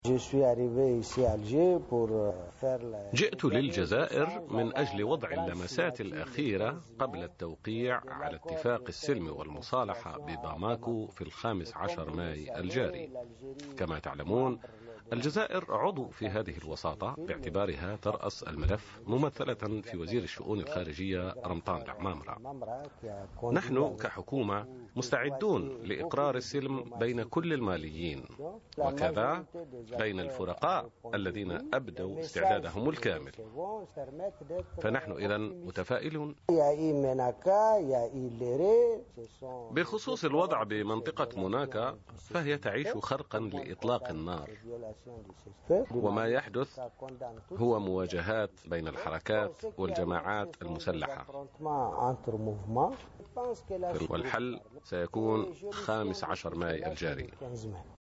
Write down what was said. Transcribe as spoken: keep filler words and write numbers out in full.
جئت للجزائر من أجل وضع اللمسات الأخيرة قبل التوقيع على اتفاق السلم والمصالحة بباماكو في الخامس عشر ماي الجاري. كما تعلمون، الجزائر عضو في هذه الوساطة باعتبارها ترأس الملف ممثلة في وزير الشؤون الخارجية رمضان العمامرة. نحن كحكومة مستعدون لإقرار السلم بين كل الماليين، وكذا بين الفرقاء الذين أبدوا استعدادهم الكامل. فنحن إذن متفائلون. بخصوص الوضع بمنطقة موناكا، فهي تعيش خرقا لإطلاق النار، وما يحدث هو مواجهات بين الحركات والجماعات المسلحة، والحل سيكون خامس عشر ماي الجاري.